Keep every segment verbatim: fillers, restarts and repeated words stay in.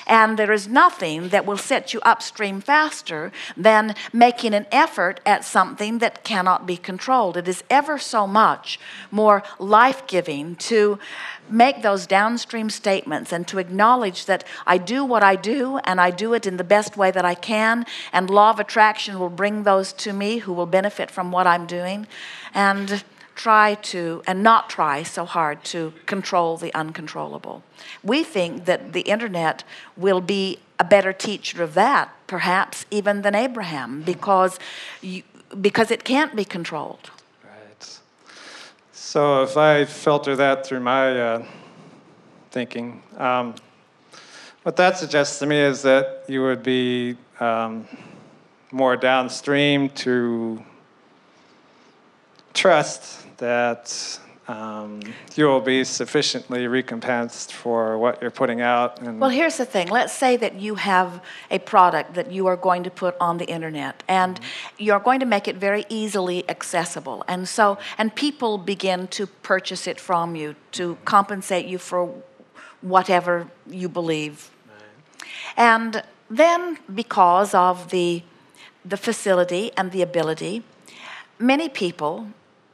And there is nothing that will set you upstream faster than making an effort at something that cannot be controlled. It is ever so much more life-giving to make those downstream statements and to acknowledge that I do what I do and I do it in the best way that I can, and law of attraction will bring those to me who will benefit from what I'm doing, and try to, and not try so hard to control the uncontrollable. We think that the internet will be a better teacher of that, perhaps even than Abraham, because you, because it can't be controlled. Right. So if I filter that through my uh, thinking, um, what that suggests to me is that you would be um, more downstream to trust that um, you will be sufficiently recompensed for what you're putting out. And well, here's the thing. Let's say that you have a product that you are going to put on the internet, and mm-hmm. you're going to make it very easily accessible. And so, and people begin to purchase it from you to compensate you for whatever you believe. Right. And then, because of the the facility and the ability, many people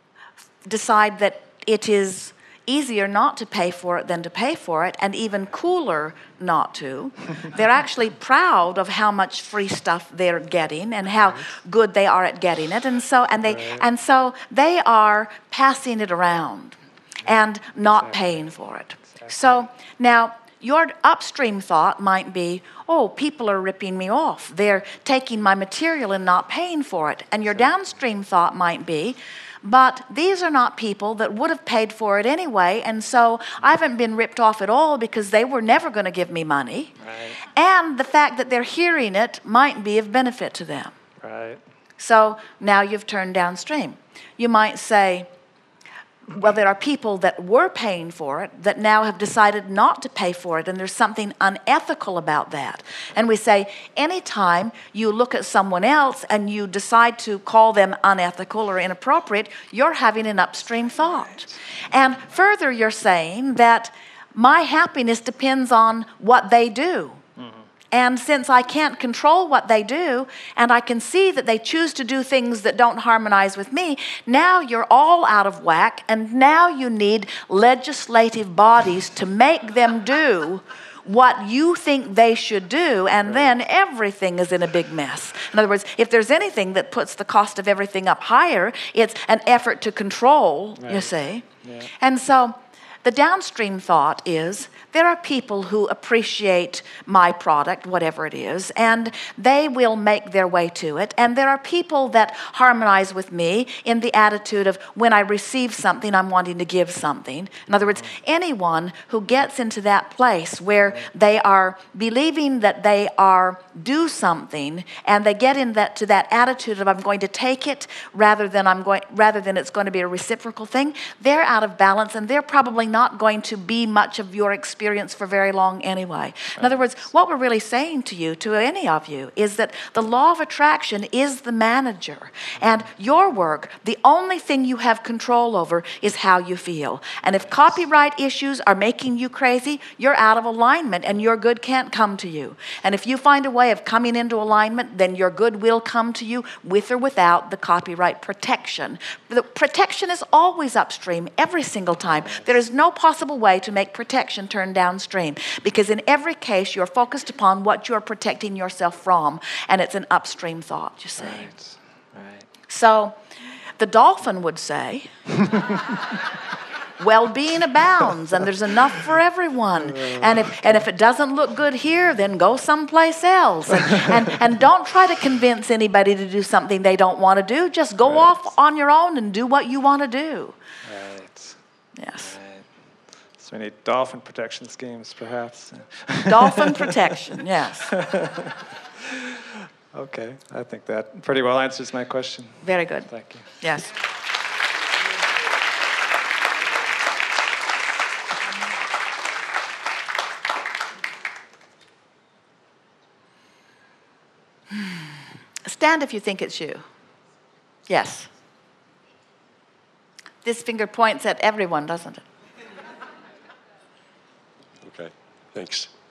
decide that it is easier not to pay for it than to pay for it, and even cooler not to. They're actually proud of how much free stuff they're getting and how good they are at getting it, and so and they right. and so they are passing it around and not exactly. paying for it. Exactly. So now your upstream thought might be, oh, people are ripping me off. They're taking my material and not paying for it. And your downstream thought might be, but these are not people that would have paid for it anyway, and so I haven't been ripped off at all because they were never going to give me money. Right. And the fact that they're hearing it might be of benefit to them. Right. So now you've turned downstream. You might say, well, there are people that were paying for it that now have decided not to pay for it, and there's something unethical about that. And we say, anytime you look at someone else and you decide to call them unethical or inappropriate, you're having an upstream thought. And further, you're saying that my happiness depends on what they do. And since I can't control what they do, and I can see that they choose to do things that don't harmonize with me, now you're all out of whack, and now you need legislative bodies to make them do what you think they should do, and then everything is in a big mess. In other words, if there's anything that puts the cost of everything up higher, it's an effort to control, right. you see. Yeah. And so the downstream thought is, there are people who appreciate my product, whatever it is, and they will make their way to it. And there are people that harmonize with me in the attitude of, when I receive something, I'm wanting to give something. In other words, anyone who gets into that place where they are believing that they are due something, and they get in that to that attitude of, I'm going to take it rather than I'm going rather than it's going to be a reciprocal thing, they're out of balance, and they're probably not going to be much of your experience for very long anyway. In other words, what we're really saying to you, to any of you, is that the law of attraction is the manager. And your work, the only thing you have control over is how you feel. And if copyright issues are making you crazy, you're out of alignment and your good can't come to you. And if you find a way of coming into alignment, then your good will come to you with or without the copyright protection. The protection is always upstream every single time. There is no possible way to make protection turn downstream, because in every case you're focused upon what you're protecting yourself from, and it's an upstream thought, you see. Right. Right. So the dolphin would say, well-being abounds, and there's enough for everyone. And if and if it doesn't look good here, then go someplace else. And, and, and don't try to convince anybody to do something they don't want to do. Just go right. off on your own and do what you want to do. Right. Yes. Right. So we need dolphin protection schemes, perhaps. Dolphin protection, yes. Okay, I think that pretty well answers my question. Very good. Thank you. Yes. Stand if you think it's you. Yes. This finger points at everyone, doesn't it? Okay, thanks.